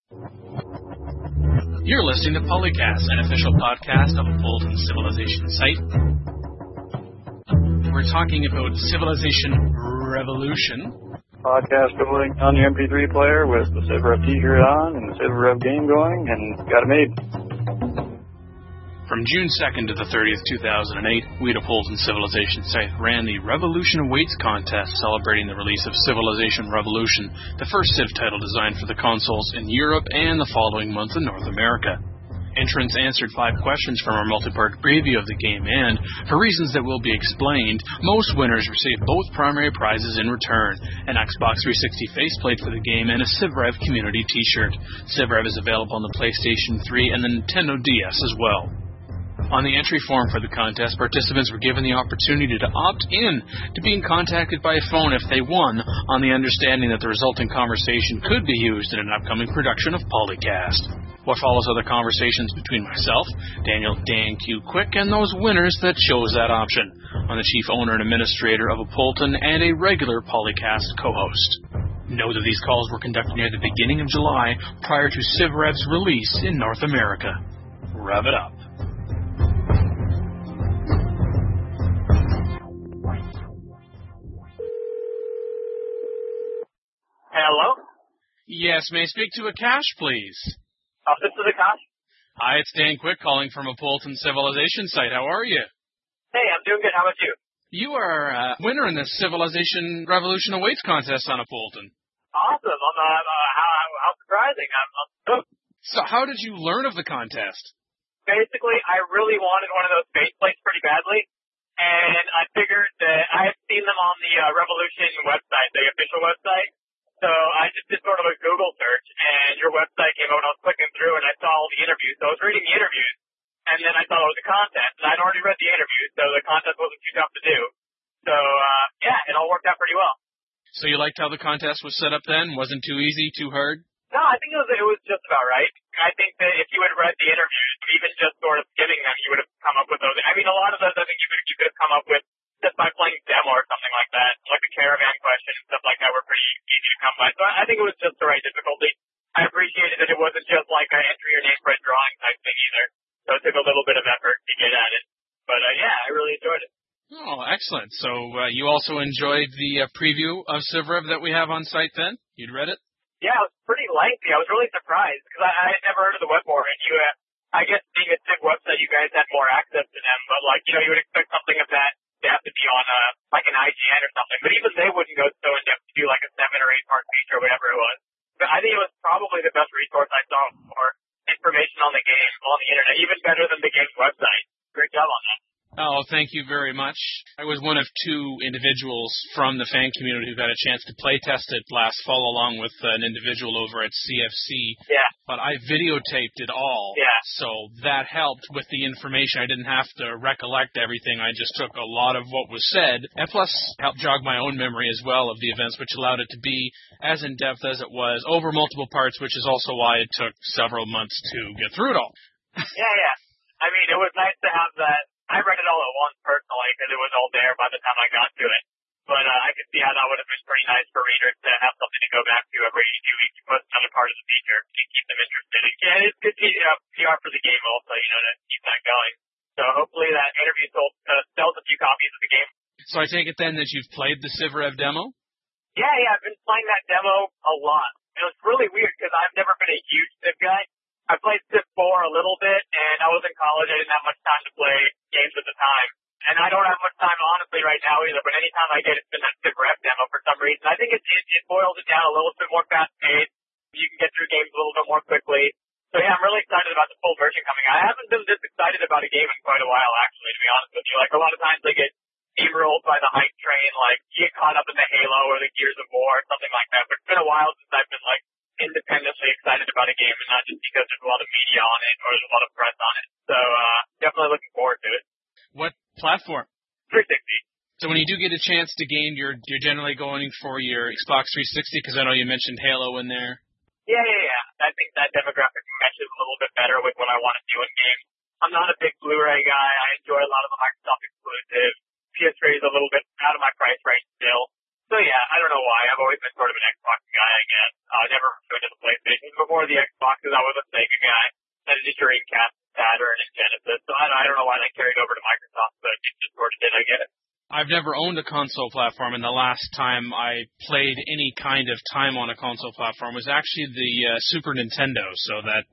You're listening to Polycast, an official podcast of Fulton Civilization site. We're talking about Civilization Revolution. Podcast going on the MP3 player with the CivRev t-shirt on and the CivRev game going, and got it made. From June 2nd to the 30th, 2008, we at Fulton Civilization site ran the Revolution Awaits contest celebrating the release of Civilization Revolution, the first Civ title designed for the consoles in Europe and the following month in North America. Entrants answered 5 questions from our multi-part preview of the game, and, for reasons that will be explained, most winners received both primary prizes in return, an Xbox 360 faceplate for the game and a CivRev community t-shirt. CivRev is available on the PlayStation 3 and the Nintendo DS as well. On the entry form for the contest, participants were given the opportunity to opt in to being contacted by phone if they won, on the understanding that the resulting conversation could be used in an upcoming production of Polycast. What follows are the conversations between myself, Daniel Dan Q. Quick, and those winners that chose that option. I'm the chief owner and administrator of Fulton and a regular Polycast co-host. Know that these calls were conducted near the beginning of July, prior to CivRev's release in North America. Rev it up. Hello? Yes, may I speak to Akash, please? This is Akash. Hi, it's Dan Quick calling from a Fulton Civilization site. How are you? Hey, I'm doing good. How about you? You are a winner in the Civilization Revolution Awaits contest on a Fulton. Awesome. How surprising. I'm stoked. So how did you learn of the contest? Basically, I really wanted one of those faceplates pretty badly, and I figured that I had seen them on the Revolution website, the official website. So I just did sort of a Google search, and your website came out, and I was clicking through, and I saw all the interviews. So I was reading the interviews, and then I saw it was a contest, and I'd already read the interviews, so the contest wasn't too tough to do. So, yeah, it all worked out pretty well. So you liked how the contest was set up then? Wasn't too easy, too hard? No, I think it was just about right. I think that if you had read the interviews, even just sort of skimming them, you would have come up with those. I mean, a lot of those I think you could have come up with just by playing demo or something like that, like a caravan question and stuff like that were pretty easy to come by. So I think it was just the right difficulty. I appreciated that it wasn't just like an enter your name for a drawing type thing either. So it took a little bit of effort to get at it. But yeah, I really enjoyed it. Oh, excellent. So you also enjoyed the preview of CivRev that we have on site then? You'd read it? Yeah, it was pretty lengthy. I was really surprised because I had never heard of the web board. And I guess being a Civ website, you guys had more access to them. But you would expect something of that to have to be on like an IGN or something. But even they wouldn't go so in depth to do like a 7 or 8 part feature or whatever it was. But I think it was probably the best resource I saw for information on the game on the internet, even better than the game's website. Great job on that. Oh, thank you very much. I was one of 2 individuals from the fan community who got a chance to play test it last fall along with an individual over at CFC. Yeah. But I videotaped it all. Yeah. So that helped with the information. I didn't have to recollect everything. I just took a lot of what was said, and plus helped jog my own memory as well of the events, which allowed it to be as in-depth as it was over multiple parts, which is also why it took several months to get through it all. Yeah. I mean, it was nice to have that. I read it all at once personally because it was all there by the time I got to it. But I could see how that would have been pretty nice for readers to have something to go back to every 2 weeks to put another part of the feature to keep them interested. And it's good PR for the game also, to keep that going. So hopefully that interview sells a few copies of the game. So I take it then that you've played the CivRev demo? Yeah, I've been playing that demo a lot. It was really weird because I've never been a huge Civ guy. I played Civ 4 a little bit, and I was in college. I didn't have much time to play games at the time. And I don't have much time, honestly, right now either, but anytime I get it, it's been that CivRev demo for some reason. I think it boils it down a little bit more fast-paced. You can get through games a little bit more quickly. So, yeah, I'm really excited about the full version coming out. I haven't been this excited about a game in quite a while, actually, to be honest with you. Like, a lot of times they get steamrolled by the hype train, like, you get caught up in the Halo or the Gears of War or something like that. But it's been a while since I've been, independently excited about a game, and not just because there's a lot of media on it or there's a lot of press on it. So, definitely looking forward to it. What platform? 360. So when you do get a chance to game, you're generally going for your Xbox 360, because I know you mentioned Halo in there. Yeah. I think that demographic matches a little bit better with what I want to do in games. I'm not a big Blu-ray guy. I enjoy a lot of the Microsoft exclusives. PS3 is a little bit out of my price range still. So yeah, I don't know why. I've always been sort of an Xbox guy, I guess. I never went to the PlayStation before the Xbox Xbox because I was a Sega guy. And a Dreamcast, Saturn, and Genesis. So I don't know why they carried over to Microsoft, but it just sort of did, I guess. I've never owned a console platform, and the last time I played any kind of time on a console platform was actually the Super Nintendo, so that...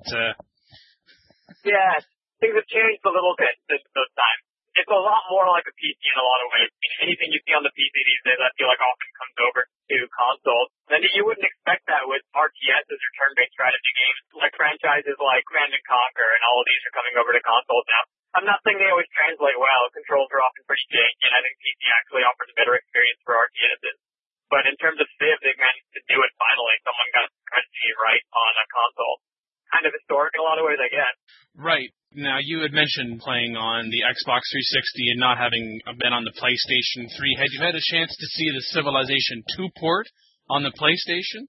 Yeah, things have changed a little bit since those times. It's a lot more like a PC in a lot of ways. Anything you see on the PC these days, I feel like often comes over to consoles. And you wouldn't expect that with RTSs or turn-based strategy games, like franchises like Command & Conquer, and all of these are coming over to consoles now. I'm not saying they always translate well. Controls are often pretty janky, and I think PC actually offers a better experience for RTSs. But in terms of Civ, they've managed to do it finally. Someone got the strategy right on a console. Kind of historic in a lot of ways, I guess. Right. Now, you had mentioned playing on the Xbox 360 and not having been on the PlayStation 3. Had you had a chance to see the Civilization 2 port on the PlayStation?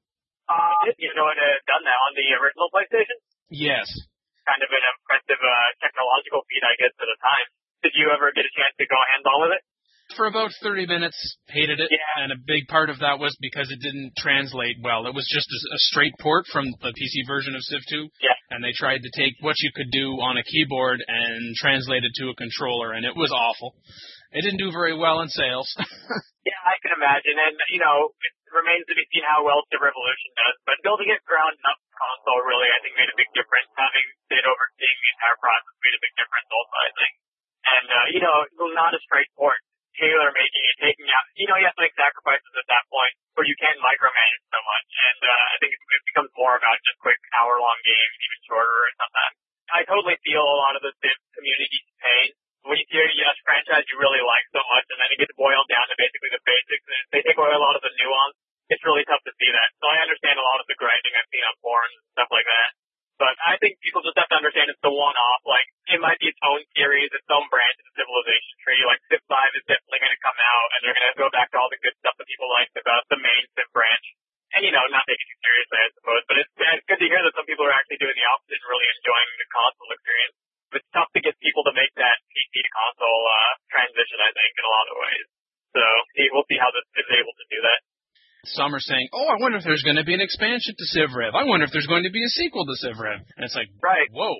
I did. You know, I had done that on the original PlayStation? Yes. Kind of an impressive technological feat, I guess, at the time. Did you ever get a chance to go hands-on with it? For about 30 minutes, hated it, and a big part of that was because it didn't translate well. It was just a straight port from the PC version of Civ 2, and they tried to take what you could do on a keyboard and translate it to a controller, and it was awful. It didn't do very well in sales. Yeah, I can imagine, and, you know, it remains to be seen how well Civ Revolution does, but building it ground-up console really, I think, made a big difference. Having Sid overseeing the entire process made a big difference also, I think. And, you know, not a straight port. Tailor making it, taking out, you know, you have to make sacrifices at that point where you can't micromanage so much. And I think it becomes more about just quick hour-long games, even shorter or sometimes. I totally feel a lot of the Civ community's pain. When you see a franchise you really like so much, and then it gets boiled down to basically the basics, and they take away a lot of the nuance, it's really tough to see that. So I understand a lot of the grinding I've seen on forums and stuff like that. But I think people just have to understand it's the one-off. Like, it might be its own series, its own branch of the Civilization tree. Like, Civ 5 is definitely going to come out, and they're going to go back to all the good stuff that people liked about the main Civ branch. And, you know, not taking it too seriously, I suppose. But it's good to hear that some people are actually doing the opposite and really enjoying the console experience. But it's tough to get people to make that PC to console transition, I think, in a lot of ways. So we'll see how this is able to do that. Some are saying, I wonder if there's going to be an expansion to Civ Rev. I wonder if there's going to be a sequel to Civ Rev. And it's like, right. Whoa.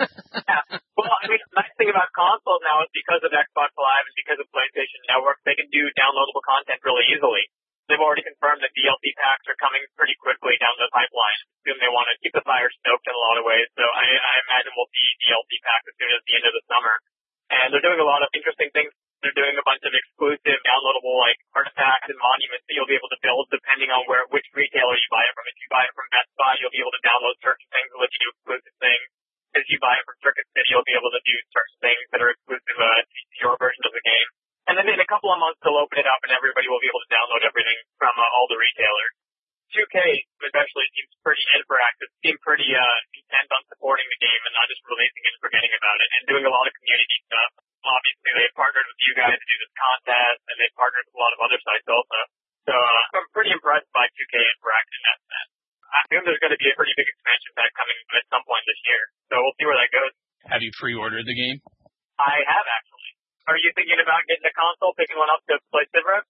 Yeah. Well, I mean, the nice thing about consoles now is because of Xbox Live and because of PlayStation Network, they can do downloadable content really easily. They've already confirmed that DLC packs are coming pretty quickly down the pipeline. I assume they want to keep the buyer stoked in a lot of ways. So I imagine we'll see DLC packs as soon as the end of the summer. And they're doing a lot of interesting things. They're doing a bunch of exclusive downloadable like artifacts and monuments that you'll be able to build depending on which retailer you buy it from. If you buy it from Best Buy, you'll be able to download certain things that let you do exclusive things. If you buy it from Circuit City, you'll be able to do certain things that are exclusive to your version of the game. And then in a couple of months, they'll open it up and everybody will be able to download everything from all the retailers. 2K especially seems pretty, and Firaxis seem pretty intent on supporting the game and not just releasing it and forgetting about it and doing a lot of community stuff. Obviously, they've partnered with you guys to do this contest, and they've partnered with a lot of other sites also. So I'm pretty impressed by 2K and Firaxis in that sense. I assume there's going to be a pretty big expansion pack coming at some point this year. So we'll see where that goes. Have you pre-ordered the game? I have, actually. Are you thinking about getting a console, picking one up to play Civ Rev?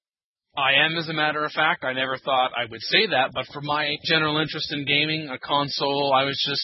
I am, as a matter of fact. I never thought I would say that, but for my general interest in gaming, a console, I was just...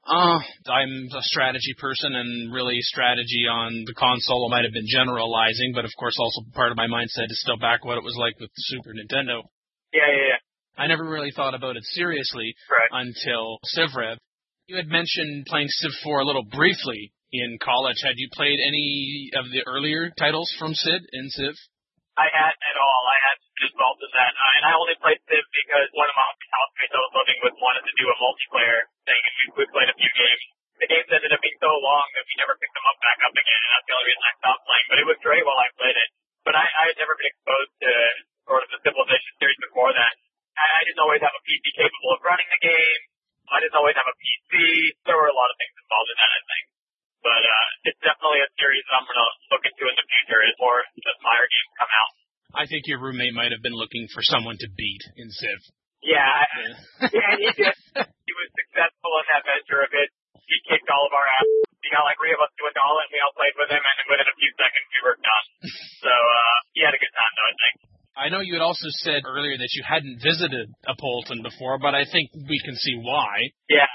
I'm a strategy person, and really strategy on the console might have been generalizing, but of course also part of my mindset is still back what it was like with the Super Nintendo. Yeah. I never really thought about it seriously until Civ Rev. You had mentioned playing Civ 4 a little briefly in college. Had you played any of the earlier titles from Sid in Civ? I hadn't at all. I hadn't been involved in that. And I only played Civ because one of my housemates I was living with wanted to do a multiplayer thing, and we played a few games. The games ended up being so long that we never picked them back up again, and that's the only reason I stopped playing. But it was great while I played it. But I had never been exposed to sort of the Civilization series before that. I didn't always have a PC capable of running the game. I didn't always have a PC. There were a lot of things involved in that, I think. But it's definitely a series that I'm going to look into in the future as more just Meyer games come out. I think your roommate might have been looking for someone to beat in Civ. Yeah, and he did. He was successful in that venture a bit. He kicked all of our ass. He got like 3 of us to a doll, and we all played with him, and within a few seconds we were done. So he had a good time, though, I think. I know you had also said earlier that you hadn't visited Appleton before, but I think we can see why. Yeah.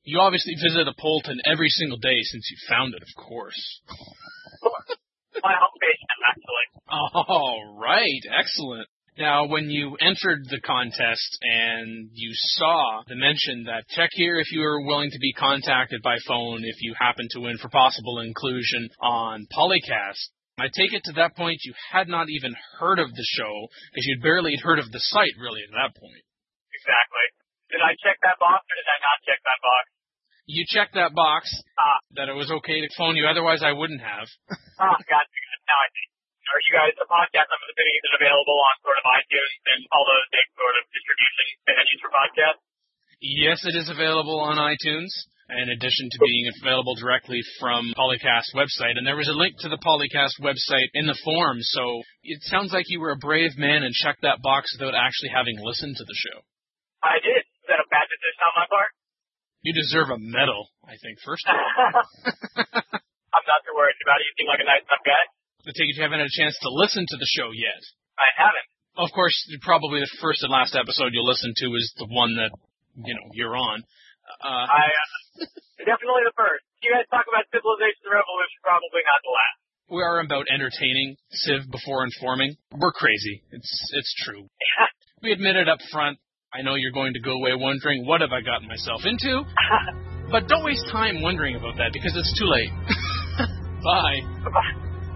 You obviously visit Appleton every single day since you found it, of course. My homepage, actually. All right, excellent. Now, when you entered the contest and you saw the mention that check here if you are willing to be contacted by phone if you happen to win for possible inclusion on Polycast, I take it to that point you had not even heard of the show because you'd barely heard of the site, really, at that point. Exactly. Did I check that box or did I not check that box? You checked that box that it was okay to phone you, otherwise I wouldn't have. Gotcha. Now I see. Are you guys, the podcast, I'm assuming, is it available on sort of iTunes and all those big sort of distribution venues for podcasts? Yes, it is available on iTunes, in addition to being available directly from Polycast website. And there was a link to the Polycast website in the form, so it sounds like you were a brave man and checked that box without actually having listened to the show. I did. Is that a bad decision on my part? You deserve a medal, I think, first of all. I'm not too worried about it. You seem like a nice enough guy. I take it you haven't had a chance to listen to the show yet. I haven't. Of course, probably the first and last episode you'll listen to is the one that, you're on. Definitely the first. You guys talk about Civilization Revolution, probably not the last. We are about entertaining Civ before informing. We're crazy. It's true. We admit it up front. I know you're going to go away wondering, what have I gotten myself into? But don't waste time wondering about that because it's too late. Bye. Bye.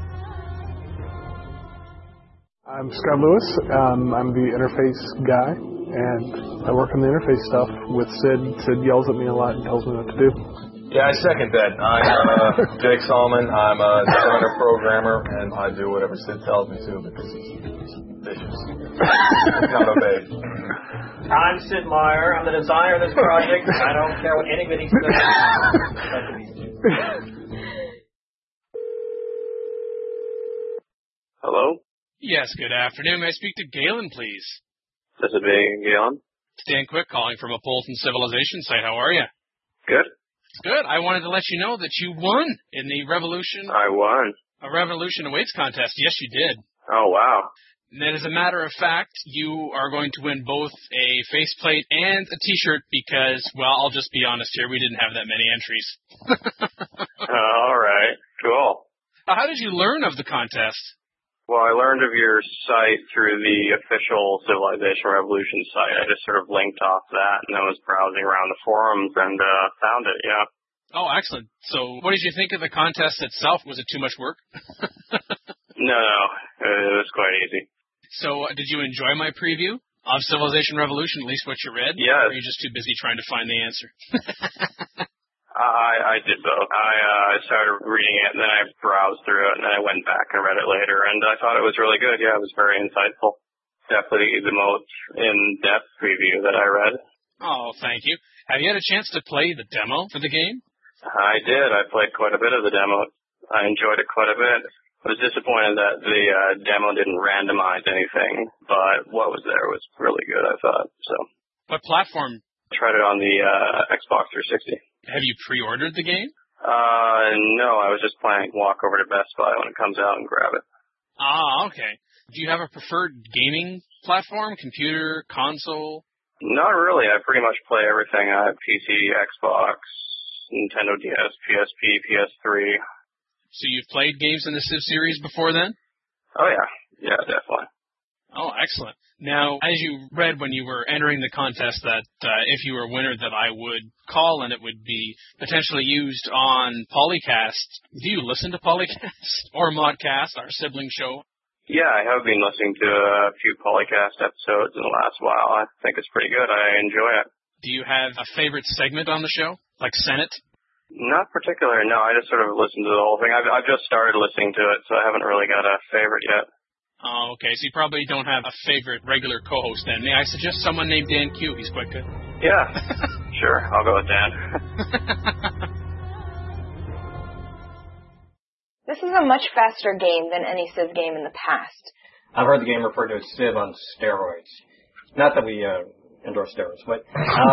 I'm Scott Lewis. I'm the interface guy, and I work on the interface stuff with Sid. Sid yells at me a lot and tells me what to do. Yeah, I second that. I'm Jake Solomon. I'm a designer programmer, and I do whatever Sid tells me to because he's vicious. He's not obeyed. I'm Sid Meier. I'm the designer of this project. I don't care what anybody says. Hello? Yes, good afternoon. May I speak to Galen, please? This is Galen. Dan Quick calling from a Polton Civilization site. How are you? Good. Good. I wanted to let you know that you won in the Revolution. I won. A Revolution Awaits contest. Yes, you did. Oh, wow. And as a matter of fact, you are going to win both a faceplate and a T-shirt because, well, I'll just be honest here, we didn't have that many entries. All right. Cool. How did you learn of the contest? Well, I learned of your site through the official Civilization Revolution site. I just sort of linked off that and then was browsing around the forums and found it, yeah. Oh, excellent. So what did you think of the contest itself? Was it too much work? No, it was quite easy. So did you enjoy my preview of Civilization Revolution, at least what you read? Yes. Or were you just too busy trying to find the answer? I did both. I started reading it, and then I browsed through it, and then I went back and read it later, and I thought it was really good. Yeah, it was very insightful. Definitely the most in-depth preview that I read. Oh, thank you. Have you had a chance to play the demo for the game? I did. I played quite a bit of the demo. I enjoyed it quite a bit. I was disappointed that the demo didn't randomize anything, but what was there was really good, I thought. So. What platform? I tried it on the Xbox 360. Have you pre-ordered the game? No, I was just planning to walk over to Best Buy when it comes out and grab it. Ah, okay. Do you have a preferred gaming platform, computer, console? Not really. I pretty much play everything. I have PC, Xbox, Nintendo DS, PSP, PS3. So you've played games in the Civ series before then? Oh, yeah. Yeah, definitely. Oh, excellent. Now, as you read when you were entering the contest that if you were a winner that I would call and it would be potentially used on Polycast. Do you listen to Polycast or Modcast, our sibling show? Yeah, I have been listening to a few Polycast episodes in the last while. I think it's pretty good. I enjoy it. Do you have a favorite segment on the show, like Senate? Not particular, no. I just sort of listen to the whole thing. I've just started listening to it, so I haven't really got a favorite yet. Oh, okay. So you probably don't have a favorite regular co-host then. May I suggest someone named Dan Q? He's quite good. Yeah, sure. I'll go with Dan. This is a much faster game than any Civ game in the past. I've heard the game referred to as Civ on steroids. Not that we endorse steroids, but...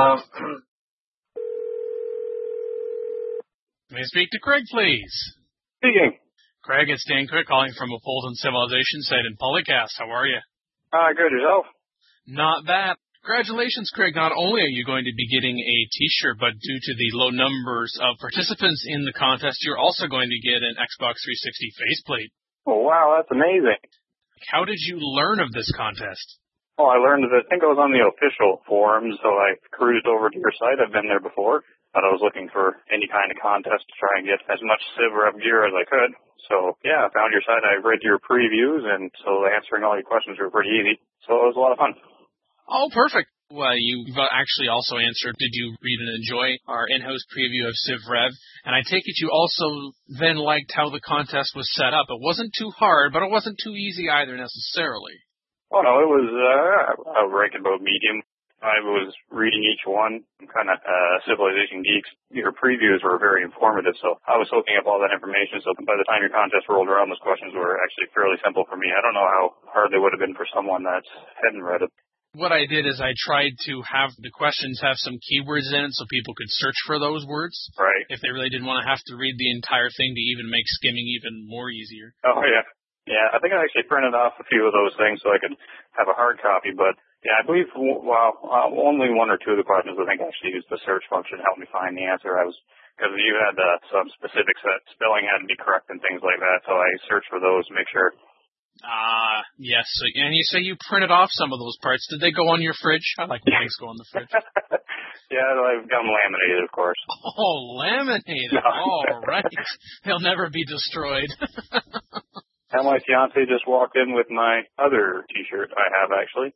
May I speak to Craig, please? Speaking. Craig, it's Dan Quick calling from a Polton Civilization site in Polycast. How are you? Good. Yourself? Not bad. Congratulations, Craig. Not only are you going to be getting a T-shirt, but due to the low numbers of participants in the contest, you're also going to get an Xbox 360 faceplate. Oh, wow, that's amazing. How did you learn of this contest? Well, I learned that I think I was on the official forums, so I cruised over to your site. I've been there before, but I was looking for any kind of contest to try and get as much Civ Rev gear as I could. So, yeah, I found your site. I read your previews, and so answering all your questions were pretty easy. So it was a lot of fun. Oh, perfect. Well, you've actually also answered, did you read and enjoy our in-house preview of Civ Rev? And I take it you also then liked how the contest was set up. It wasn't too hard, but it wasn't too easy either necessarily. Oh, no, it was, I would rank it about medium. I was reading each one, kind of Civilization Geeks. Your previews were very informative, so I was soaking up all that information. So by the time your contest rolled around, those questions were actually fairly simple for me. I don't know how hard they would have been for someone that hadn't read it. What I did is I tried to have the questions have some keywords in it so people could search for those words. Right. If they really didn't want to have to read the entire thing to even make skimming even more easier. Oh, yeah. Yeah, I think I actually printed off a few of those things so I could have a hard copy, but yeah, I believe, only one or two of the questions I think actually used the search function to help me find the answer. Because you had some specifics that spelling had to be correct and things like that, so I searched for those to make sure. Yes, and you say you printed off some of those parts. Did they go on your fridge? I like when things go on the fridge. Yeah, I've got them laminated, of course. Oh, laminated. No. All right. They'll never be destroyed. And my fiance just walked in with my other T-shirt I have, actually.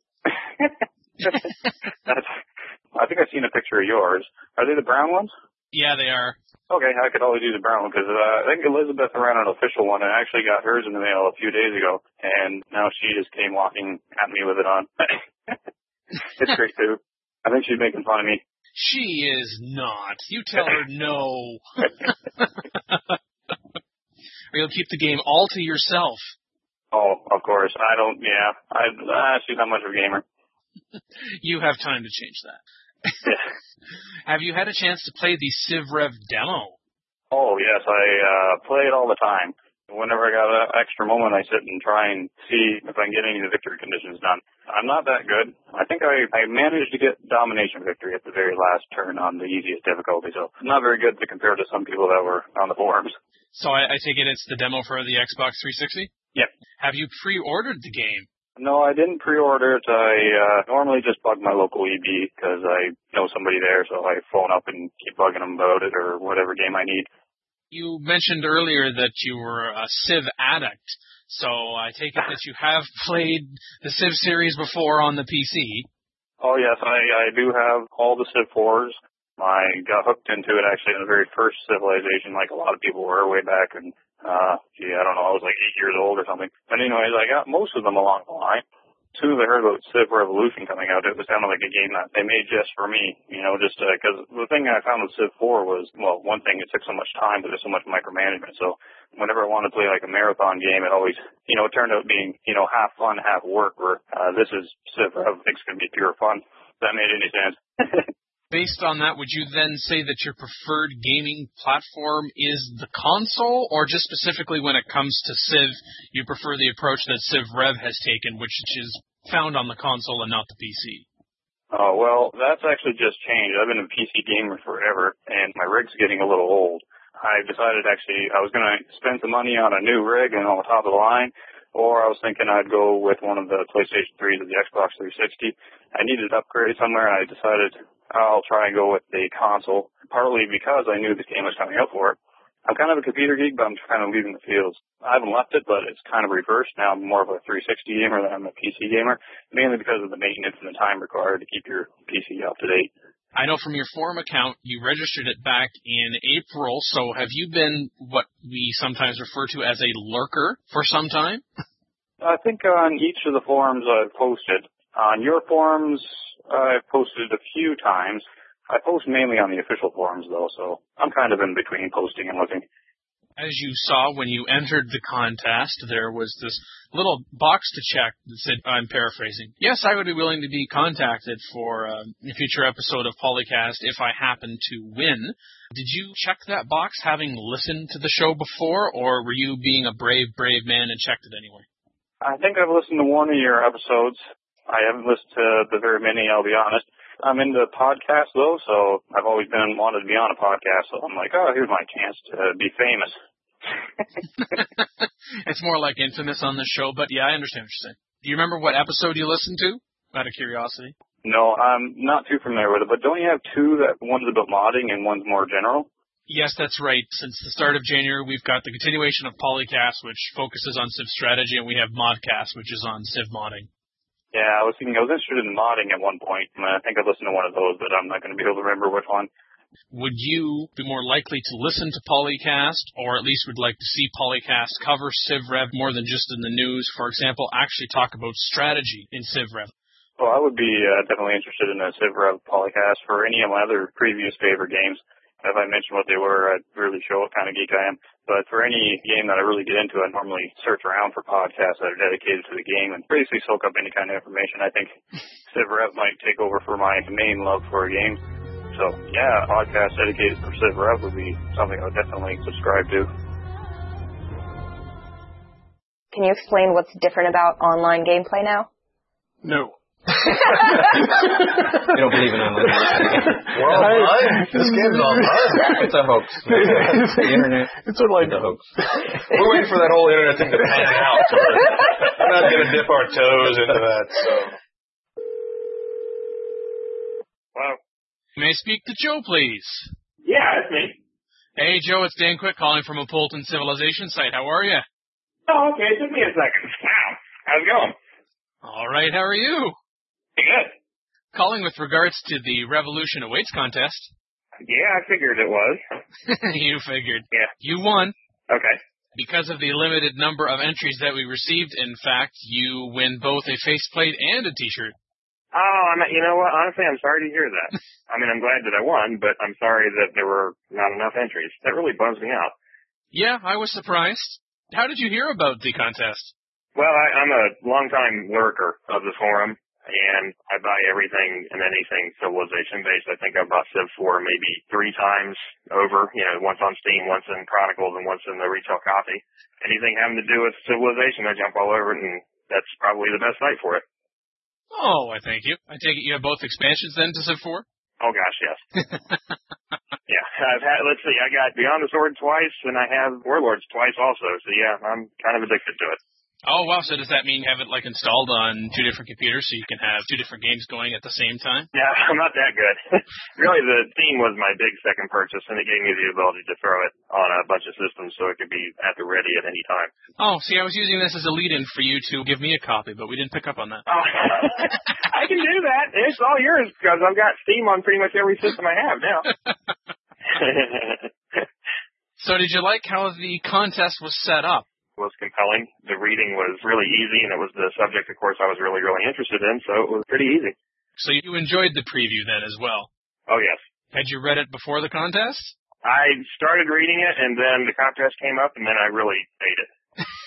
I think I've seen a picture of yours. Are they the brown ones? Yeah, they are. Okay, I could always use the brown one because I think Elizabeth ran an official one and I actually got hers in the mail a few days ago, and now she just came walking at me with it on. It's great, too. I think she's making fun of me. She is not. You tell her no. Or you'll keep the game all to yourself. Oh, of course. She's not much of a gamer. You have time to change that. Have you had a chance to play the Civ Rev demo? Oh, yes. I play it all the time. Whenever I got an extra moment, I sit and try and see if I can get any of the victory conditions done. I'm not that good. I think I managed to get domination victory at the very last turn on the easiest difficulty, so I'm not very good to compare to some people that were on the forums. So I take it it's the demo for the Xbox 360? Yep. Have you pre-ordered the game? No, I didn't pre-order it. I normally just bug my local EB because I know somebody there, so I phone up and keep bugging them about it or whatever game I need. You mentioned earlier that you were a Civ addict, so I take it that you have played the Civ series before on the PC. Oh, yes, I do have all the Civ 4s. I got hooked into it actually in the very first Civilization, like a lot of people were way back, and I don't know, I was like 8 years old or something. But anyways, I got most of them along the line. As soon as I heard about Civ Revolution coming out, it was kind of like a game that they made just for me, just because the thing I found with Civ 4 was, well, one thing, it took so much time, but there's so much micromanagement. So whenever I wanted to play like a marathon game, it always, it turned out being, half fun, half work, where this is Civ Rev, it's going to be pure fun. If that made any sense. Based on that, would you then say that your preferred gaming platform is the console, or just specifically when it comes to Civ, you prefer the approach that Civ Rev has taken, which is found on the console and not the PC? Oh, well, that's actually just changed. I've been a PC gamer forever, and my rig's getting a little old. I decided actually I was going to spend some money on a new rig and on the top of the line, or I was thinking I'd go with one of the PlayStation 3s or the Xbox 360. I needed to upgrade somewhere, and I decided I'll try and go with the console, partly because I knew the game was coming out for it. I'm kind of a computer geek, but I'm kind of leaving the fields. I haven't left it, but it's kind of reversed. Now I'm more of a 360 gamer than I'm a PC gamer, mainly because of the maintenance and the time required to keep your PC up to date. I know from your forum account, you registered it back in April, so have you been what we sometimes refer to as a lurker for some time? I think on each of the forums I've posted. On your forums, I've posted a few times. I post mainly on the official forums, though, so I'm kind of in between posting and looking. As you saw when you entered the contest, there was this little box to check that said, I'm paraphrasing, yes, I would be willing to be contacted for a future episode of Polycast if I happen to win. Did you check that box having listened to the show before, or were you being a brave man and checked it anyway? I think I've listened to one of your episodes, I haven't listened to the very many, I'll be honest. I'm into podcasts, though, so I've always wanted to be on a podcast, so I'm like, oh, here's my chance to be famous. It's more like Infamous on the show, but yeah, I understand what you're saying. Do you remember what episode you listened to, out of curiosity? No, I'm not too familiar with it, but don't you have two, that one's about modding and one's more general? Yes, that's right. Since the start of January, we've got the continuation of Polycast, which focuses on Civ strategy, and we have Modcast, which is on Civ modding. Yeah, I was interested in modding at one point, and I think I listened to one of those, but I'm not going to be able to remember which one. Would you be more likely to listen to Polycast, or at least would like to see Polycast cover CivRev more than just in the news? For example, actually talk about strategy in CivRev. Well, I would be definitely interested in a CivRev Polycast for any of my other previous favorite games. If I mentioned what they were, I'd really show what kind of geek I am. But for any game that I really get into, I normally search around for podcasts that are dedicated to the game and basically soak up any kind of information. I think CivRev might take over for my main love for games. So, yeah, a podcast dedicated for CivRev would be something I would definitely subscribe to. Can you explain what's different about online gameplay now? No. You don't believe in online gameplay? We're online? This game's online? It's a hoax. The internet. It's sort of like a hoax. We're waiting for that whole internet thing to pan out. We're not going to dip our toes into that, so. Wow. May I speak to Joe, please? Yeah, that's me. Hey, Joe, it's Dan Quick calling from a Polton Civilization site. How are you? Oh, okay. It took me a second. Wow. How's it going? All right, how are you? Pretty good. Calling with regards to the Revolution Awaits contest. Yeah, I figured it was. You figured. Yeah. You won. Okay. Because of the limited number of entries that we received, in fact, you win both a faceplate and a T-shirt. Oh, you know what? Honestly, I'm sorry to hear that. I mean, I'm glad that I won, but I'm sorry that there were not enough entries. That really bums me out. Yeah, I was surprised. How did you hear about the contest? Well, I'm a longtime lurker of the forum, and I buy everything and anything Civilization-based. I think I bought Civ 4 maybe 3 times over, once on Steam, once in Chronicles, and once in the retail copy. Anything having to do with Civilization, I jump all over it, and that's probably the best site for it. Oh, I thank you. I take it you have both expansions then to Civ 4? Oh, gosh, yes. Yeah, I got Beyond the Sword twice, and I have Warlords twice also. So, yeah, I'm kind of addicted to it. Oh, wow. So does that mean you have it, installed on 2 different computers so you can have 2 different games going at the same time? Yeah, I'm not that good. Really, the Steam was my big second purchase, and it gave me the ability to throw it on a bunch of systems so it could be at the ready at any time. Oh, see, I was using this as a lead-in for you to give me a copy, but we didn't pick up on that. Oh, I can do that. It's all yours because I've got Steam on pretty much every system I have now. So did you like how the contest was set up? Was compelling. The reading was really easy, and it was the subject, of course, I was really, really interested in, so it was pretty easy. So you enjoyed the preview then as well? Oh, yes. Had you read it before the contest? I started reading it, and then the contest came up, and then I really ate it.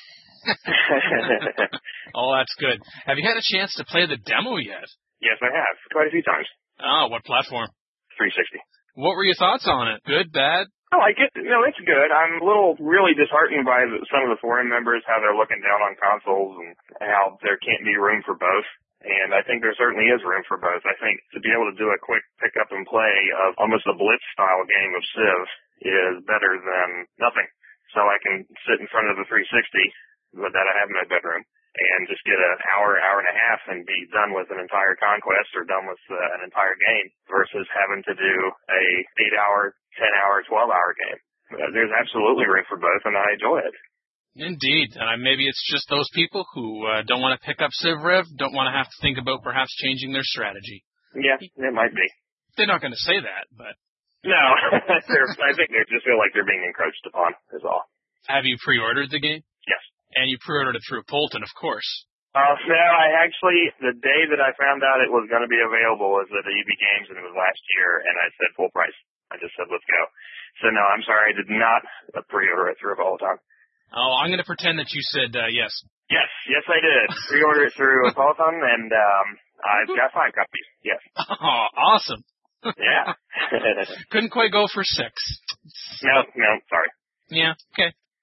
Oh, that's good. Have you had a chance to play the demo yet? Yes, I have. Quite a few times. Oh, what platform? 360. What were your thoughts on it? Good, bad? I like it. It's good. I'm a little really disheartened by some of the forum members, how they're looking down on consoles and how there can't be room for both. And I think there certainly is room for both. I think to be able to do a quick pick up and play of almost a Blitz-style game of Civ is better than nothing. So I can sit in front of the 360 that I have in my bedroom and just get an hour and a half and be done with an entire conquest or done with an entire game versus having to do a 8-hour, 10-hour, 12-hour game. There's absolutely room for both, and I enjoy it. Indeed. And maybe it's just those people who don't want to pick up CivRev, don't want to have to think about perhaps changing their strategy. Yeah, it might be. They're not going to say that, but... No, I think they just feel like they're being encroached upon, is all. Have you pre-ordered the game? Yes. And you pre-ordered it through Polton, of course. No, I actually, the day that I found out it was going to be available was at the EB Games, and it was last year, and I said full price. I just said, let's go. So, no, I'm sorry, I did not pre-order it through Peloton. Oh, I'm going to pretend that you said yes. Yes, I did. Pre-order it through Peloton, and I've got 5 copies, yes. Oh, awesome. Yeah. Couldn't quite go for 6. No, sorry. Yeah, okay.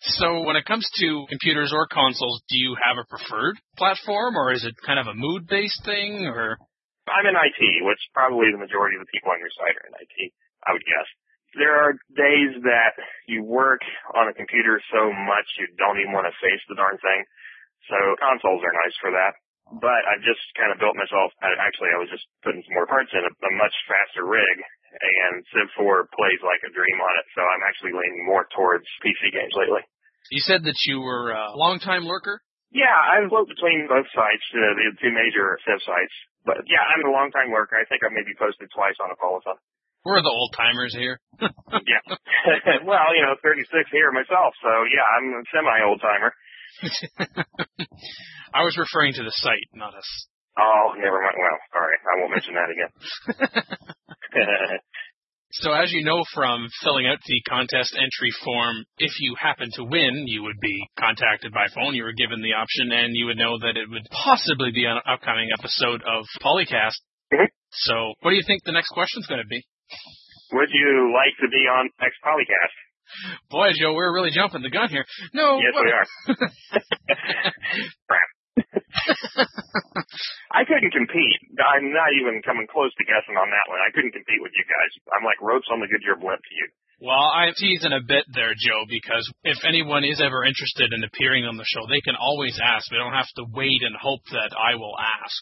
So when it comes to computers or consoles, do you have a preferred platform, or is it kind of a mood-based thing, or? I'm in IT, which probably the majority of the people on your site are in IT, I would guess. There are days that you work on a computer so much you don't even want to face the darn thing. So consoles are nice for that. But I just kind of built myself, actually I was just putting some more parts in, a much faster rig, and Civ 4 plays like a dream on it, so I'm actually leaning more towards PC games lately. You said that you were a long-time lurker? Yeah, I float between both sites, the two major Civ sites. But yeah, I'm a long-time lurker. I think I've maybe posted twice on Apollothon. We're the old-timers here. Yeah. Well, 36 here myself, so yeah, I'm a semi-old-timer. I was referring to the site, not us. Oh, never mind. Well, sorry. I won't mention that again. So as you know from filling out the contest entry form, if you happen to win, you would be contacted by phone. You were given the option, and you would know that it would possibly be an upcoming episode of Polycast. Mm-hmm. So what do you think the next question's going to be? Would you like to be on next Polycast? Boy, Joe, we're really jumping the gun here. No. Yes, we are. Crap. I couldn't compete. I'm not even coming close to guessing on that one. I couldn't compete with you guys. I'm like ropes on the Goodyear blimp to you. Well, I'm teasing a bit there, Joe, because if anyone is ever interested in appearing on the show, they can always ask. They don't have to wait and hope that I will ask.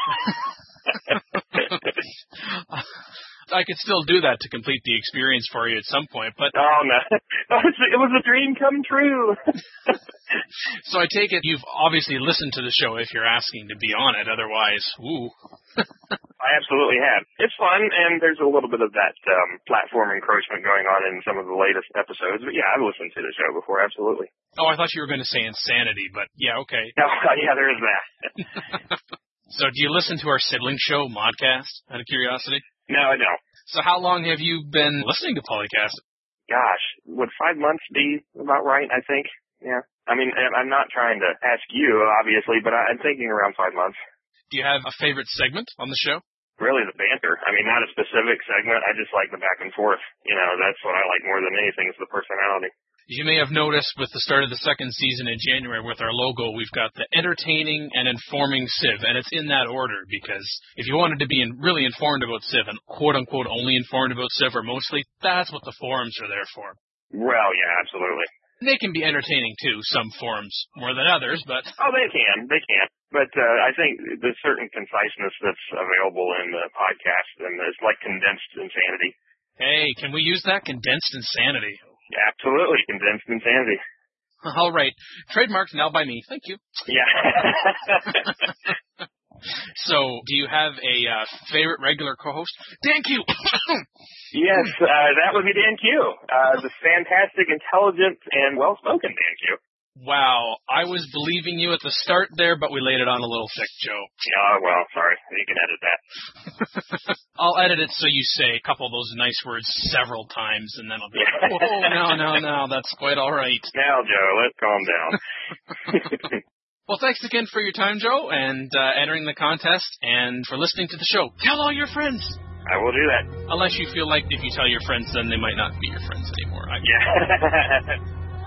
I could still do that to complete the experience for you at some point, but... Oh, no. It was a dream come true. So I take it you've obviously listened to the show if you're asking to be on it. Otherwise, ooh. I absolutely have. It's fun, and there's a little bit of that platform encroachment going on in some of the latest episodes. But yeah, I've listened to the show before, absolutely. Oh, I thought you were going to say insanity, but yeah, okay. No, yeah, there is that. So do you listen to our sibling show, Modcast, out of curiosity? No, I don't. So how long have you been listening to Polycast? Gosh, would 5 months be about right, I think? Yeah. I mean, I'm not trying to ask you, obviously, but I'm thinking around 5 months. Do you have a favorite segment on the show? Really, the banter. I mean, not a specific segment. I just like the back and forth. That's what I like more than anything is the personality. You may have noticed with the start of the second season in January with our logo, we've got the entertaining and informing Civ, and it's in that order because if you wanted to be really informed about Civ and quote-unquote only informed about Civ or mostly, that's what the forums are there for. Well, yeah, absolutely. They can be entertaining too, some forums more than others, but... Oh, they can. But I think the certain conciseness that's available in the podcast, and it's like condensed insanity. Hey, can we use that? Condensed insanity. Absolutely, condensed insanity. All right. Trademarked now by me. Thank you. Yeah. So, do you have a favorite regular co-host? Dan Q! Yes, that would be Dan Q. The fantastic, intelligent, and well-spoken Dan Q. Wow, I was believing you at the start there, but we laid it on a little thick, Joe. Yeah, well, sorry. You can edit that. I'll edit it so you say a couple of those nice words several times, and then I'll be like, whoa, no, that's quite all right. Now, Joe, let's calm down. Well, thanks again for your time, Joe, and entering the contest, and for listening to the show. Tell all your friends. I will do that. Unless you feel like if you tell your friends, then they might not be your friends anymore. Yeah.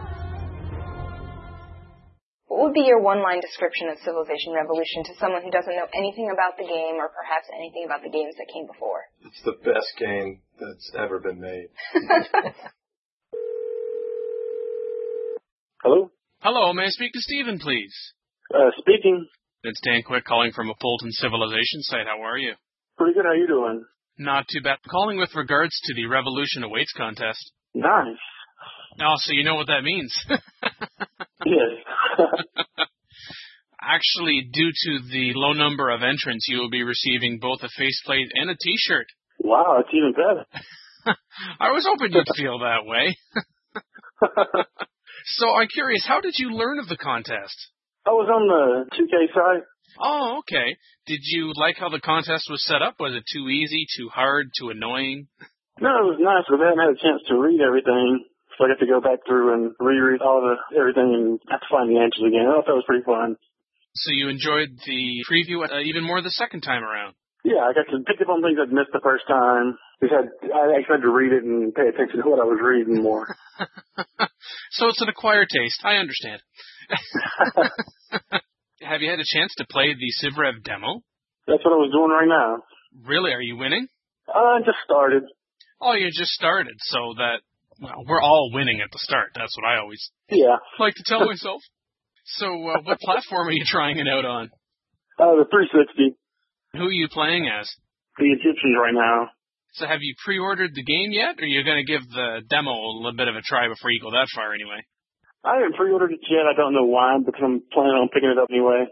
What would be your one-line description of Civilization Revolution to someone who doesn't know anything about the game or perhaps anything about the games that came before? It's the best game that's ever been made. Hello? Hello, may I speak to Stephen, please? Speaking. It's Dan Quick calling from a Polton Civilization site. How are you? Pretty good. How you doing? Not too bad. Calling with regards to the Revolution Awaits contest. Nice. Oh, so you know what that means. Yes. Actually, due to the low number of entrants, you will be receiving both a faceplate and a T-shirt. Wow, it's even better. I was hoping you'd feel that way. So I'm curious, how did you learn of the contest? I was on the 2K site. Oh, okay. Did you like how the contest was set up? Was it too easy, too hard, too annoying? No, it was nice, but I hadn't had a chance to read everything. So I got to go back through and reread everything and have to find the answers again. I thought that was pretty fun. So you enjoyed the preview even more the second time around? Yeah, I got to pick up on things I'd missed the first time. I actually had to read it and pay attention to what I was reading more. So it's an acquired taste. I understand. Have you had a chance to play the CivRev demo? That's what I was doing right now. Really? Are you winning? Just started. Oh, you just started, so that, well, we're all winning at the start. That's what I always like to tell myself. So what platform are you trying it out on? The 360. Who are you playing as? The Egyptians right now. So have you pre-ordered the game yet, or are you going to give the demo a little bit of a try before you go that far anyway? I haven't pre-ordered it yet. I don't know why, because I'm planning on picking it up anyway.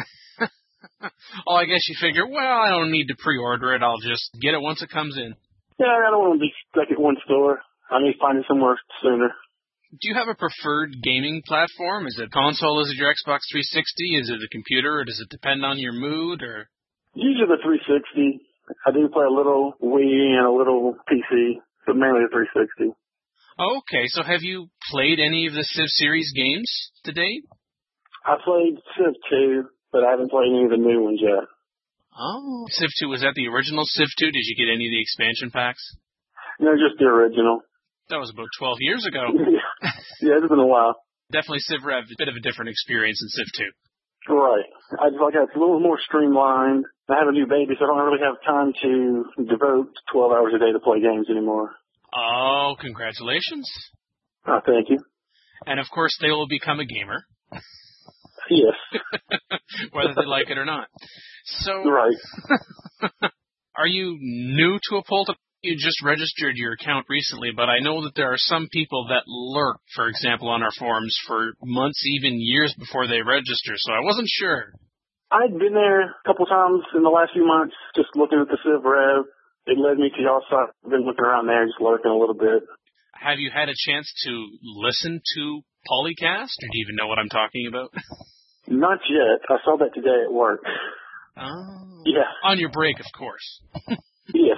Oh, I guess you figure, well, I don't need to pre-order it. I'll just get it once it comes in. Yeah, I don't want to be stuck at one store. I need to find it somewhere sooner. Do you have a preferred gaming platform? Is it console? Is it your Xbox 360? Is it a computer? Or does it depend on your mood? Or usually the 360. I do play a little Wii and a little PC, but mainly the 360. Okay, so have you played any of the Civ series games to date? I played Civ 2, but I haven't played any of the new ones yet. Oh. Civ 2, was that the original Civ 2? Did you get any of the expansion packs? No, just the original. That was about 12 years ago. Yeah, it's been a while. Definitely CivRev, a bit of a different experience than Civ 2. Right. I just like it's a little more streamlined. I have a new baby, so I don't really have time to devote 12 hours a day to play games anymore. Oh, congratulations. Oh, thank you. And of course, they will become a gamer. Yes. Whether they like it or not. So, right. Are you new to Apolton? You just registered your account recently, but I know that there are some people that lurk, for example, on our forums for months, even years before they register, so I wasn't sure. I'd been there a couple times in the last few months, just looking at the CivRev. It led me to y'all's site. I've been looking around there, just lurking a little bit. Have you had a chance to listen to Polycast, or do you even know what I'm talking about? Not yet. I saw that today at work. Oh. Yeah. On your break, of course. Yes.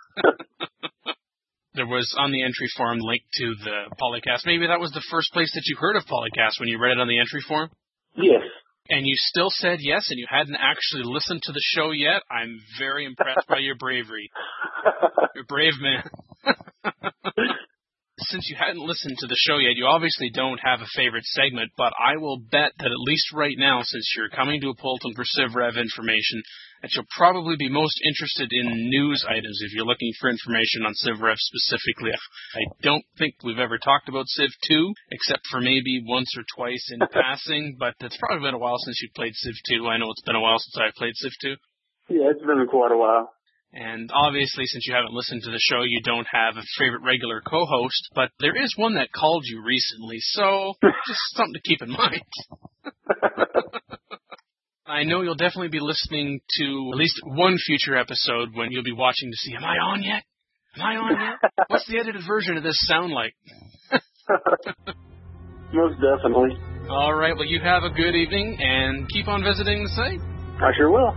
There was on the entry form linked to the Polycast. Maybe that was the first place that you heard of Polycast when you read it on the entry form? Yes. And you still said yes, and you hadn't actually listened to the show yet? I'm very impressed by your bravery. You're a brave man. Since you hadn't listened to the show yet, you obviously don't have a favorite segment, but I will bet that at least right now, since you're coming to Apolton for CivRev information, that you'll probably be most interested in news items if you're looking for information on CivRev specifically. I don't think we've ever talked about Civ 2, except for maybe once or twice in passing, but it's probably been a while since you played Civ 2. I know it's been a while since I played Civ 2. Yeah, it's been quite a while. And obviously, since you haven't listened to the show, you don't have a favorite regular co-host, but there is one that called you recently, so just something to keep in mind. I know you'll definitely be listening to at least one future episode when you'll be watching to see, am I on yet? Am I on yet? What's the edited version of this sound like? Most definitely. All right, well, you have a good evening, and keep on visiting the site. I sure will.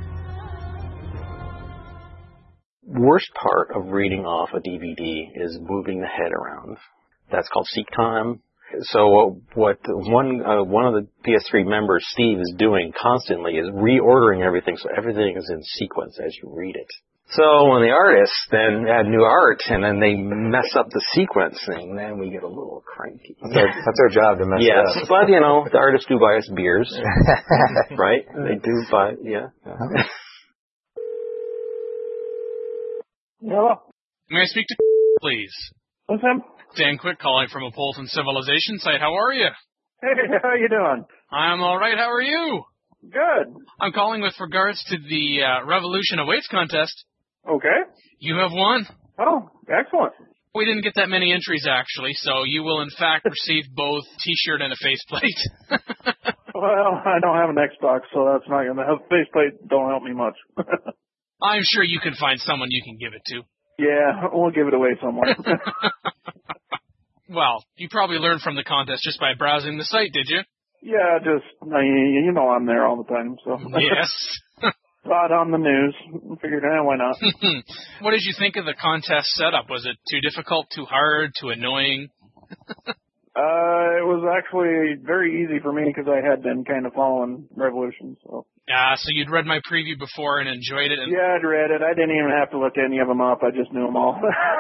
Worst part of reading off a DVD is moving the head around. That's called seek time. So what one of the PS3 members, Steve, is doing constantly is reordering everything so everything is in sequence as you read it. So when the artists then add new art and then they mess up the sequencing, then we get a little cranky. That's our job to mess it up. Yes, but the artists do buy us beers, right? They do buy, yeah. Hello? May I speak to please? What's up? Dan Quick calling from Apolton Civilization site. How are you? Hey, how you doing? I'm all right. How are you? Good. I'm calling with regards to the Revolution Awaits contest. Okay. You have won. Oh, excellent. We didn't get that many entries, actually, so you will, in fact, receive both T-shirt and a faceplate. Well, I don't have an Xbox, so that's not going to help. Faceplate don't help me much. I'm sure you can find someone you can give it to. Yeah, we'll give it away somewhere. Well, you probably learned from the contest just by browsing the site, did you? Yeah, I'm there all the time, so. Yes. Saw it on the news. Figured, why not? What did you think of the contest setup? Was it too difficult, too hard, too annoying? It was actually very easy for me because I had been kind of following Revolution, so. So you'd read my preview before and enjoyed it? Yeah, I'd read it. I didn't even have to look any of them up. I just knew them all.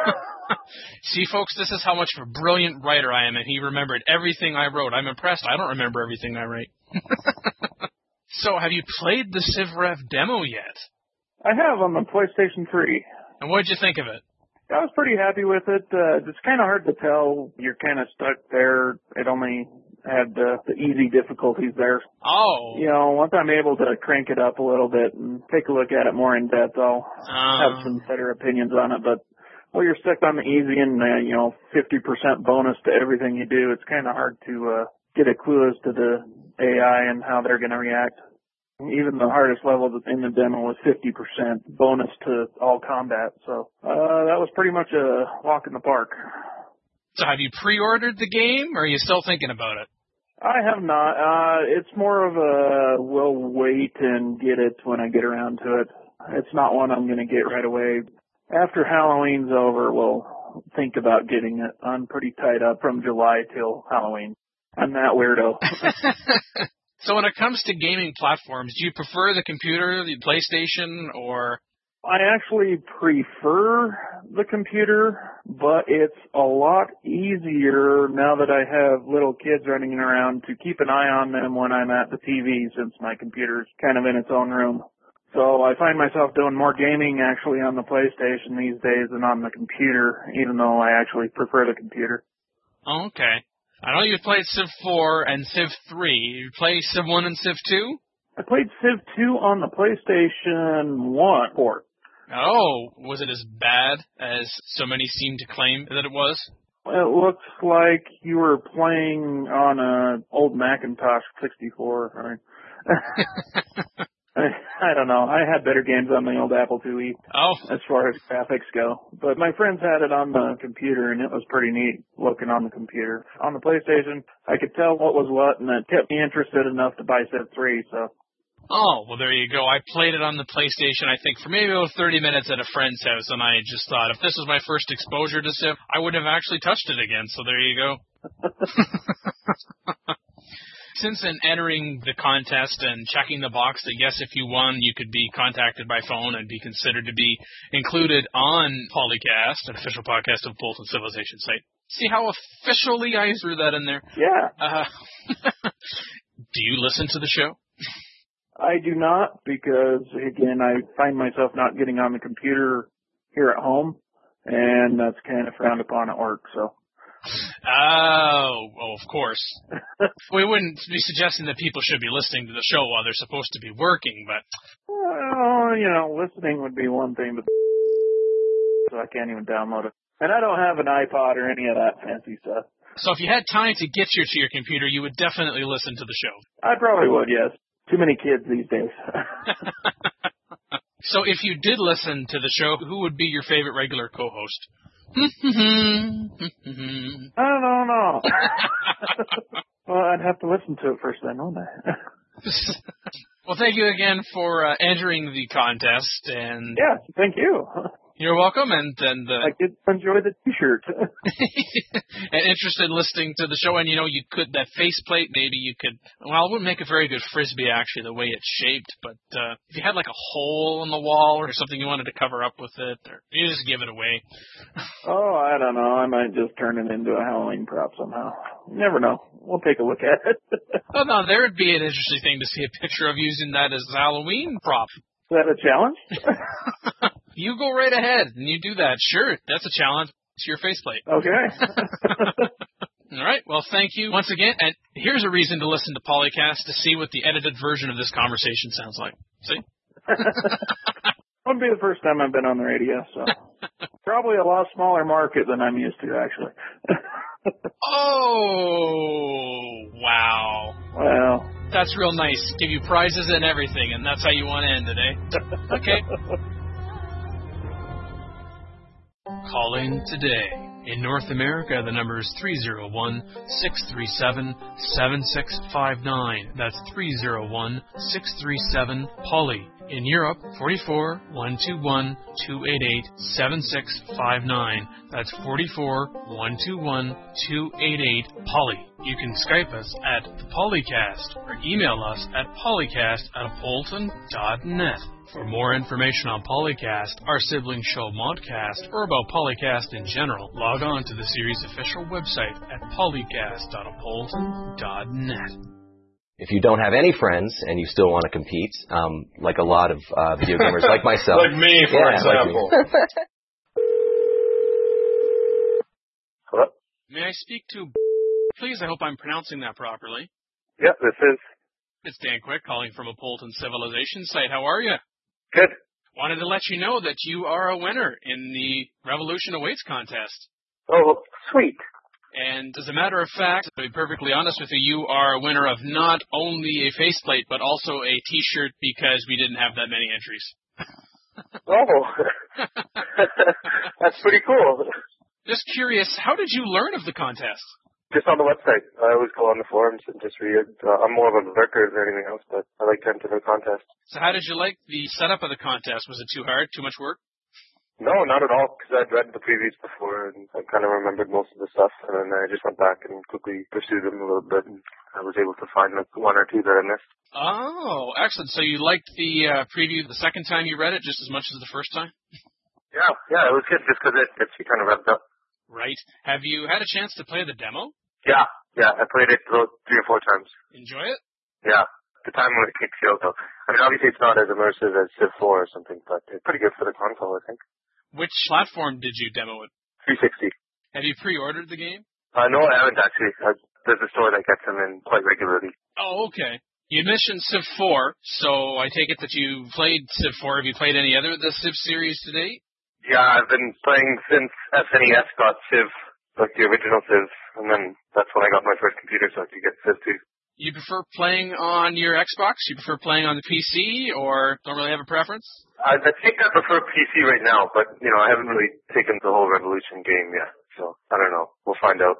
See, folks, this is how much of a brilliant writer I am, and he remembered everything I wrote. I'm impressed. I don't remember everything I write. So, have you played the CivRev demo yet? I have on the PlayStation 3. And what did you think of it? I was pretty happy with it. It's kind of hard to tell. You're kind of stuck there. It only had the easy difficulties there. Oh. You know, once I'm able to crank it up a little bit and take a look at it more in depth, I'll have some better opinions on it. But while you're stuck on the easy and, 50% bonus to everything you do, it's kind of hard to get a clue as to the AI and how they're going to react. Even the hardest level in the demo was 50% bonus to all combat. So that was pretty much a walk in the park. So have you pre-ordered the game, or are you still thinking about it? I have not. It's more of a we'll wait and get it when I get around to it. It's not one I'm going to get right away. After Halloween's over, we'll think about getting it. I'm pretty tied up from July till Halloween. I'm that weirdo. So when it comes to gaming platforms, do you prefer the computer, the PlayStation, or... I actually prefer the computer, but it's a lot easier now that I have little kids running around to keep an eye on them when I'm at the TV, since my computer's kind of in its own room. So I find myself doing more gaming actually on the PlayStation these days than on the computer, even though I actually prefer the computer. Oh, okay. I know you've played Civ 4 and Civ 3. You play Civ 1 and Civ 2? I played Civ 2 on the PlayStation 1 port. Oh, was it as bad as so many seem to claim that it was? It looks like you were playing on an old Macintosh 64. I don't know. I had better games on the old Apple IIe as far as graphics go. But my friends had it on the computer, and it was pretty neat looking on the computer. On the PlayStation, I could tell what was what, and it kept me interested enough to buy Civ 3, so... Oh, well, there you go. I played it on the PlayStation, I think, for maybe about 30 minutes at a friend's house, and I just thought, if this was my first exposure to Civ, I wouldn't have actually touched it again, so there you go. Since then, entering the contest and checking the box that, yes, if you won, you could be contacted by phone and be considered to be included on Polycast, an official podcast of Bolton Civilization site. See how officially I threw that in there? Yeah. Do you listen to the show? I do not, because, again, I find myself not getting on the computer here at home, and that's kind of frowned upon at work, so... Oh, of course. We wouldn't be suggesting that people should be listening to the show while they're supposed to be working, but... Well, listening would be one thing, but so I can't even download it. And I don't have an iPod or any of that fancy stuff. So if you had time to get you to your computer, you would definitely listen to the show. I probably would, yes. Too many kids these days. So if you did listen to the show, who would be your favorite regular co-host? I don't know. Well, I'd have to listen to it first then, wouldn't I? Well, thank you again for entering the contest. And yeah, thank you. You're welcome, and I did enjoy the T-shirt. And interested in listening to the show, and you could, that faceplate, maybe you could, well, it wouldn't make a very good Frisbee, actually, the way it's shaped, but if you had like a hole in the wall or something you wanted to cover up with it, or you just give it away. Oh, I don't know. I might just turn it into a Halloween prop somehow. You never know. We'll take a look at it. Oh, no, there would be an interesting thing to see a picture of using that as a Halloween prop. Is that a challenge? You go right ahead and you do that. Sure, that's a challenge. It's your faceplate. Okay. All right. Well, thank you once again. And here's a reason to listen to Polycast, to see what the edited version of this conversation sounds like. See? Wouldn't be the first time I've been on the radio, so probably a lot smaller market than I'm used to, actually. Oh, wow. Well. That's real nice. Give you prizes and everything, and that's how you want to end it, eh? Okay. Calling today. In North America, the number is 301-637-7659. That's 301-637-POLY. In Europe, 44-121-288-7659. That's 44-121-288-POLY. You can Skype us at the Polycast or email us at polycast@polton.net. For more information on Polycast, our sibling show Modcast, or about Polycast in general, log on to the series' official website at polycast.polton.net. If you don't have any friends and you still want to compete, like a lot of video gamers like myself. Like me, for example. Like Hello? May I speak to please? I hope I'm pronouncing that properly. Yeah, this is. It's Dan Quick calling from a Polton Civilization site. How are you? Good. Wanted to let you know that you are a winner in the Revolution Awaits contest. Oh, sweet. And as a matter of fact, to be perfectly honest with you, you are a winner of not only a faceplate, but also a T-shirt because we didn't have that many entries. Oh, that's pretty cool. Just curious, how did you learn of the contest? Just on the website. I always go on the forums and just read it. I'm more of a lurker than anything else, but I like to enter the contest. So how did you like the setup of the contest? Was it too hard, too much work? No, not at all, because I'd read the previews before and I kind of remembered most of the stuff, and then I just went back and quickly pursued them a little bit, and I was able to find like one or two that I missed. Oh, excellent. So you liked the preview the second time you read it just as much as the first time? Yeah, it was good just because it gets you kind of revved up. Right. Have you had a chance to play the demo? Yeah, I played it about 3 or 4 times. Enjoy it? Yeah. The time when it kicks you out, though. I mean, obviously it's not as immersive as Civ 4 or something, but it's pretty good for the console, I think. Which platform did you demo it? 360. Have you pre-ordered the game? No, I haven't actually. There's a store that gets them in quite regularly. Oh, okay. You mentioned Civ 4, so I take it that you played Civ 4. Have you played any other of the Civ series to date? Yeah, I've been playing since SNES got Civ, like the original Civ, and then that's when I got my first computer so I could get Civ 2. You prefer playing on your Xbox? You prefer playing on the PC, or don't really have a preference? I think I prefer PC right now, but, I haven't really taken the whole Revolution game yet, so I don't know. We'll find out.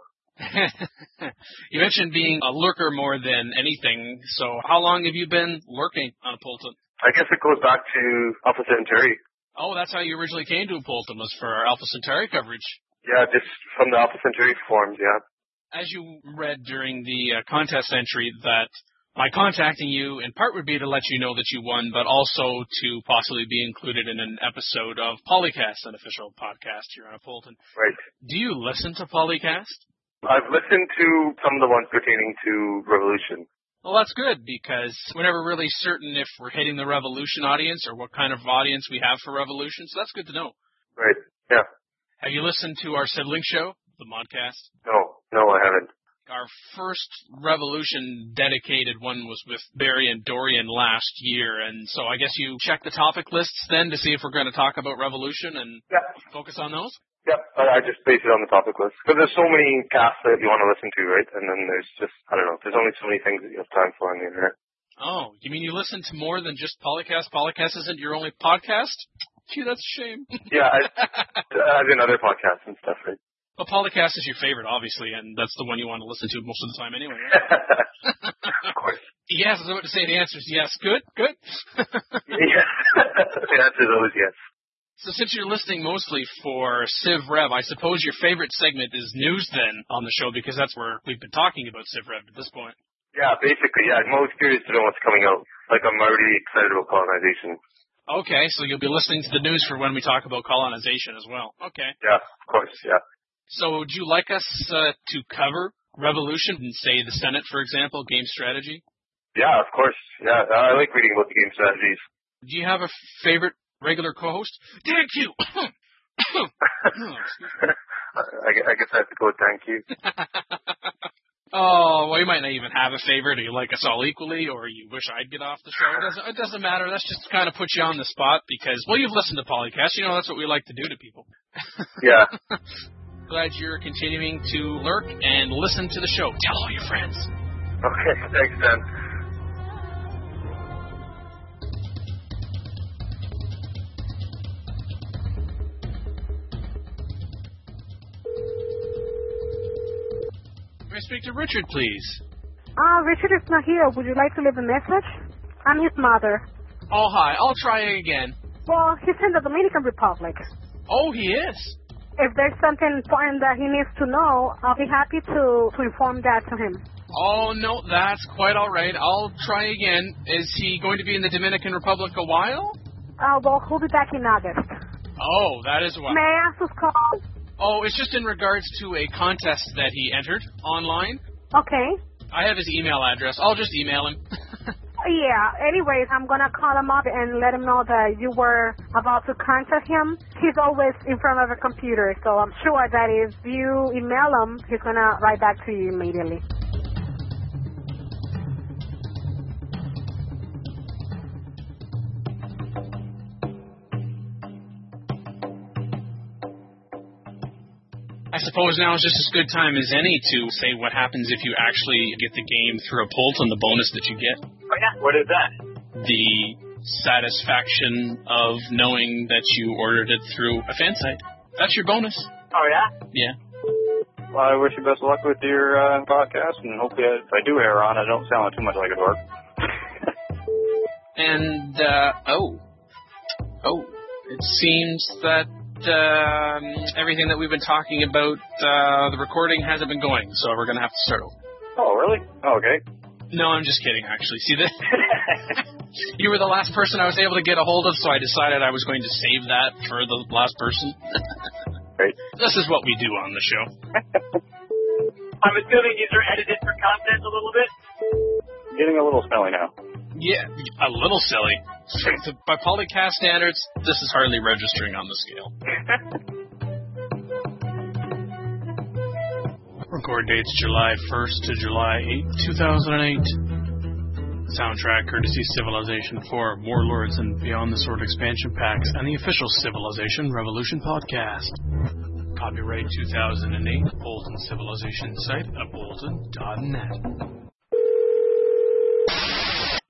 You mentioned being a lurker more than anything, so how long have you been lurking on Polton? I guess it goes back to Alpha Centauri. Oh, that's how you originally came to Polton, was for our Alpha Centauri coverage. Yeah, just from the Alpha Centauri forums, yeah. As you read during the contest entry, that my contacting you in part would be to let you know that you won, but also to possibly be included in an episode of Polycast, an official podcast here on Polton. Right. Do you listen to Polycast? I've listened to some of the ones pertaining to Revolution. Well, that's good, because we're never really certain if we're hitting the Revolution audience or what kind of audience we have for Revolution, so that's good to know. Right, yeah. Have you listened to our sibling show, the Modcast? No, I haven't. Our first Revolution dedicated one was with Barry and Dorian last year, and so I guess you check the topic lists then to see if we're going to talk about Revolution and focus on those? Yeah, I just base it on the topic list. Because there's so many casts that you want to listen to, right? And then there's just, I don't know, there's only so many things that you have time for on the internet. Oh, you mean you listen to more than just Polycast? Polycast isn't your only podcast? Gee, that's a shame. Yeah, as in other podcasts and stuff, right? Well, Polycast is your favorite, obviously, and that's the one you want to listen to most of the time anyway, right? Of course. Yes, I was about to say the answer is yes. Good. Yeah, the answer is always yes. So since you're listening mostly for Civ Rev, I suppose your favorite segment is news then on the show, because that's where we've been talking about Civ Rev at this point. Yeah, basically, yeah. I'm always curious to know what's coming out. Like, I'm already excited about colonization. Okay, so you'll be listening to the news for when we talk about colonization as well. Okay. Yeah, of course, yeah. So would you like us to cover Revolution and say the Senate, for example, game strategy? Yeah, of course. Yeah, I like reading about the game strategies. Do you have a favorite regular co-host? Thank you! I guess I have to go with thank you. Oh, well, you might not even have a favorite, or you like us all equally, or you wish I'd get off the show. It doesn't matter. That's just to kind of put you on the spot because, well, you've listened to Polycast. That's what we like to do to people. Yeah. Glad you're continuing to lurk and listen to the show. Tell all your friends. Okay, thanks, Dan. May I speak to Richard, please? Richard is not here. Would you like to leave a message? I'm his mother. Oh, hi. I'll try again. Well, he's in the Dominican Republic. Oh, he is? if there's something important that he needs to know, I'll be happy to inform that to him. Oh, no, that's quite all right. I'll try again. Is he going to be in the Dominican Republic a while? Well, he'll be back in August. Oh, that is why. May I ask who's calling? Oh, it's just in regards to a contest that he entered online. Okay. I have his email address. I'll just email him. Yeah, anyways, I'm going to call him up and let him know that you were about to contact him. He's always in front of a computer, so I'm sure that if you email him, he's going to write back to you immediately. I suppose now is just as good time as any to say what happens if you actually get the game through a Polton, the bonus that you get. Oh, yeah? What is that? The satisfaction of knowing that you ordered it through a fan site. That's your bonus. Oh, yeah? Yeah. Well, I wish you best of luck with your podcast, and hopefully if I do air on, I don't sound too much like a dork. And, it seems that everything that we've been talking about, the recording hasn't been going, so we're going to have to start over. Oh, really? Oh, okay. No, I'm just kidding, actually. See, you were the last person I was able to get a hold of, so I decided I was going to save that for the last person. Great. This is what we do on the show. I'm assuming these are edited for content a little bit? Getting a little smelly now. Yeah, a little silly. By Polycast standards, this is hardly registering on the scale. Record dates July 1st to July 8th, 2008. Soundtrack courtesy Civilization 4, Warlords and Beyond the Sword expansion packs, and the official Civilization Revolution podcast. Copyright 2008, Bolton Civilization site at bolton.net.